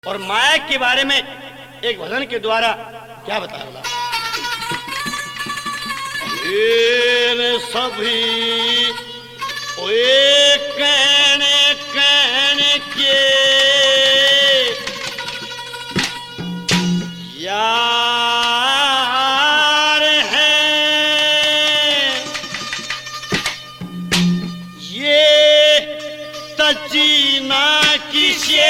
और माया के बारे में एक भजन के द्वारा क्या बता रहा सभी कहने कहने के यार हैं ये तजीना किसे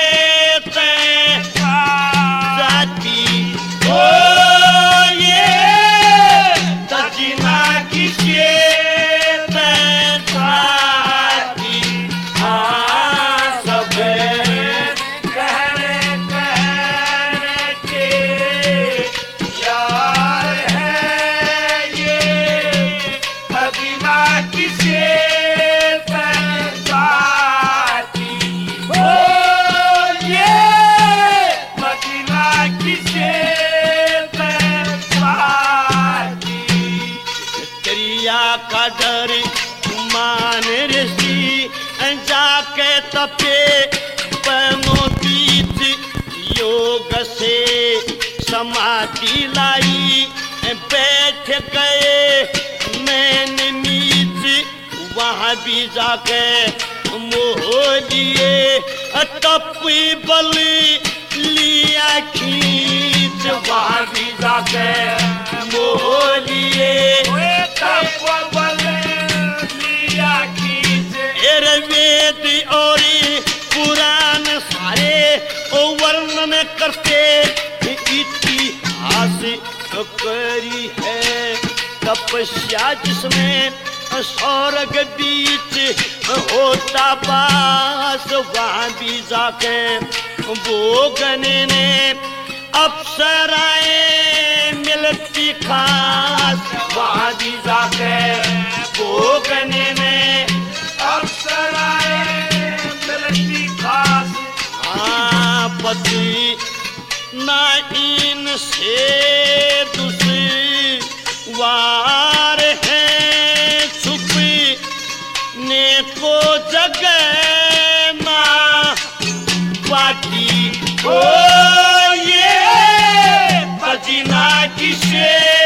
का डर मान ऋषि जाके तपे बनो बीच योग से समाधि लाई बैठ गए मैंने नीच वहाँ भी जाके मोह लिए तप बल लिया खींच वहाँ भी जाके मोह लिए वेद और पुराण सारे वर्णन करते इतिहास करी है तपस्या जिसमें स्वर्ग बीच होता बास वहाँ भी जाके भोगने ने अप्सराएं मिलती खास वहाँ भी जाके भोगने में मिलती खास पति ना इनसे दुश्वार है छुपने को जगह ना बाकी ओ ये पजीना किसे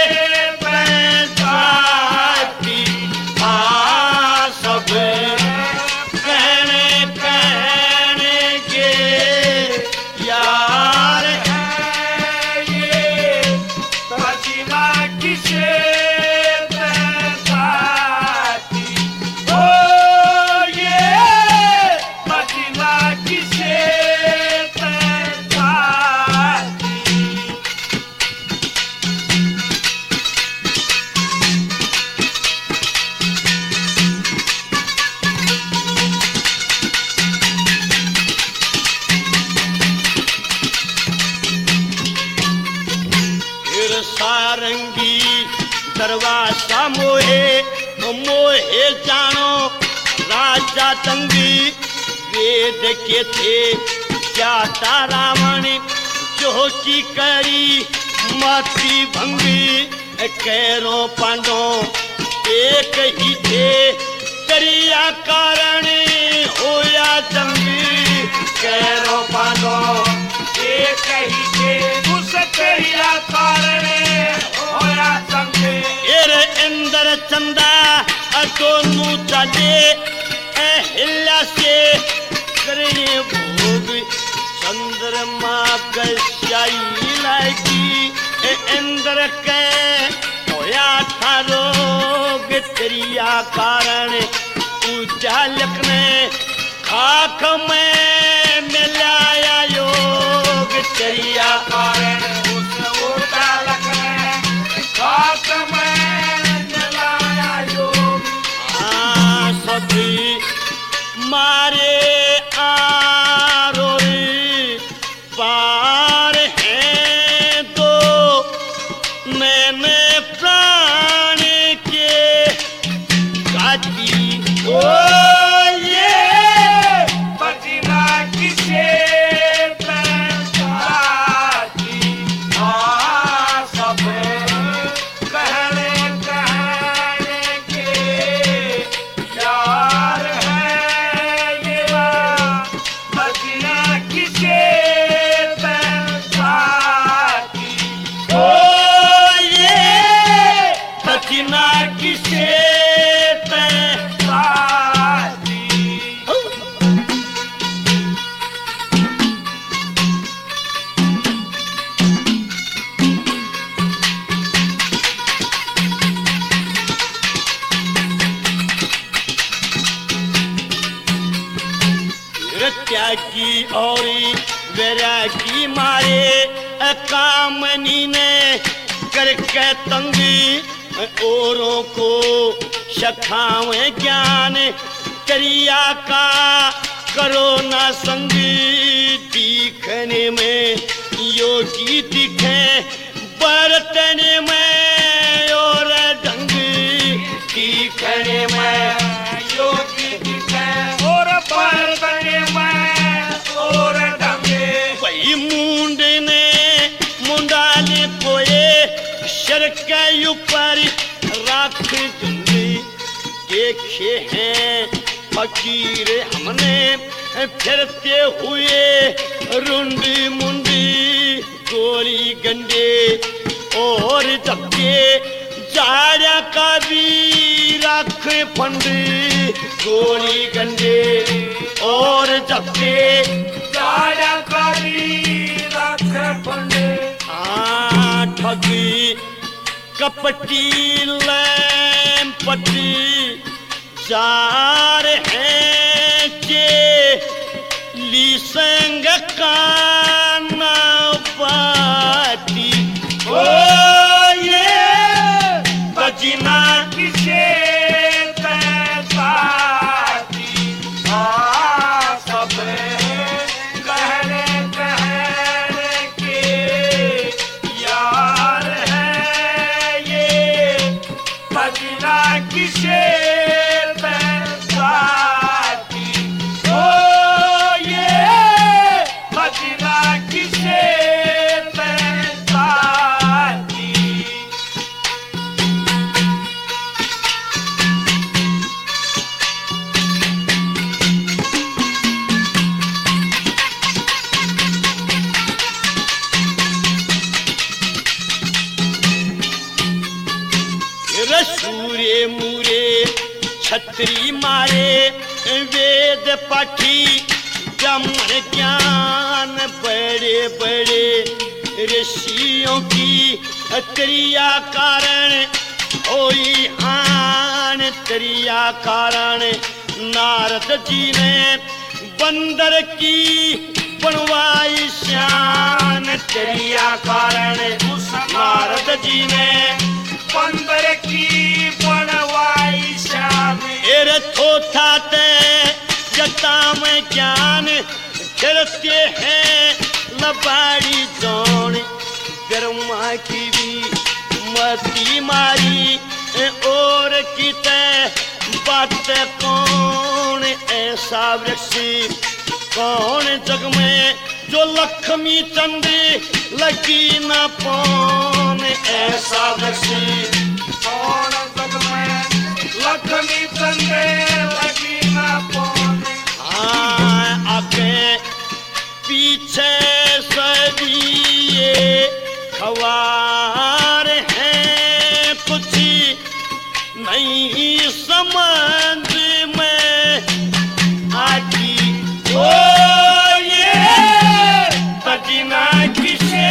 सारंगी दरवाजा मोहे मोहे जानो राजा दंगी वेद के थे क्या रावण जो की करी माती भंगी कैरो पांडो एक ही थे करिया कारण होया जंगी कैरो पांडो एक ही थे उस करिया कारण होया जंगी इंद्र चंदा दोनों चले हिला से करे भोग चंद्रमा गई लागी इंद्र के होया था रोग त्रिया कारण उजालक ने खाक में मिलाया योग त्रिया कारण उस उजालक ने खाक में मारे आरोरी पार हैं तो मैंने प्राण के गाती ओ ये पजीना किसे और वैरागी मारे कामनी ने करके तंगी औरों को सखावे ज्ञान क्रिया का करो ना संगी दिखने में योगी दिखे बरतने में और ढंग दिखने में योगी दिखे और बरतने में और ढंग भाई मुंड ने मुंडाले कोए सर के ऊपर राख दूंगी देखे हैं फकीर हमने फिरते हुए रुंडी मुंडी गोली गंडे और धक्के जाड़ा का भी राख फंडी गोली गंडे और धक्के जाड़ा का भी राख फंडे ठगी कपटी लैंपटी जार है जे लिसंग काना बाती ओ ये बजना किसे तैसाती सब कहने के यार है ये बजना किसे सूर्य मुरे छत्री मारे वेद पाठी ब्रह्म ज्ञान बड़े बड़े ऋषियों की क्रिया कारण होई आन क्रिया कारण नारद जी ने बंदर की बनवाई शान क्रिया कारण नारद जी ने बंदर की बनवाई शान एरे थोथा ते जता में ज्ञान करते हैं लबाड़ी जोन गरमा की भी मती मारी और किते बात कौन ऐसा वृक्ष कौन जग में जो लक्ष्मी चंद्र लगी न पौन ऐसा वृक्ष कौन जग में लक्ष्मी चंद्र लगी न पौन आगे पीछे सभी ये खवार हैं कुछ नहीं समझ में आती ओ ये बजना किसे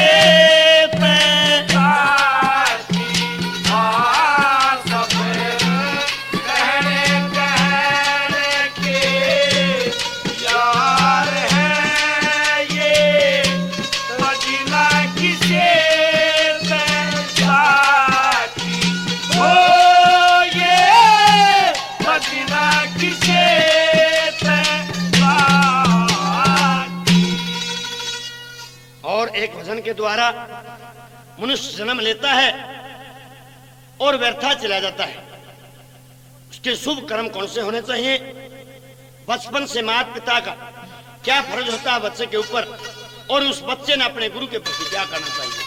एक भजन के द्वारा मनुष्य जन्म लेता है और व्यर्था चला जाता है। उसके शुभ कर्म कौन से होने चाहिए? बचपन से माता पिता का क्या फर्ज होता है बच्चे के ऊपर और उस बच्चे ने अपने गुरु के प्रति क्या करना चाहिए।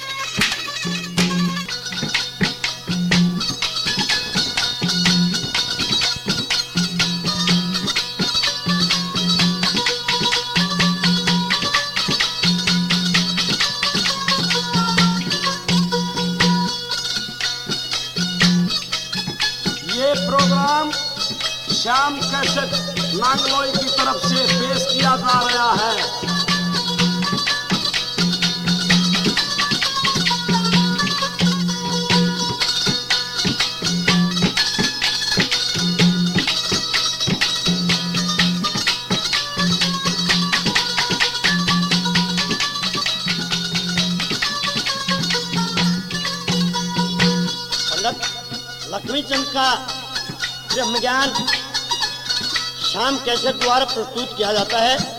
प्रोग्राम श्याम कैसेट नांगलोई की तरफ से पेश किया जा रहा है। लक्ष्मी चंद का ब्रह्म ज्ञान शाम कैसेट द्वारा प्रस्तुत किया जाता है।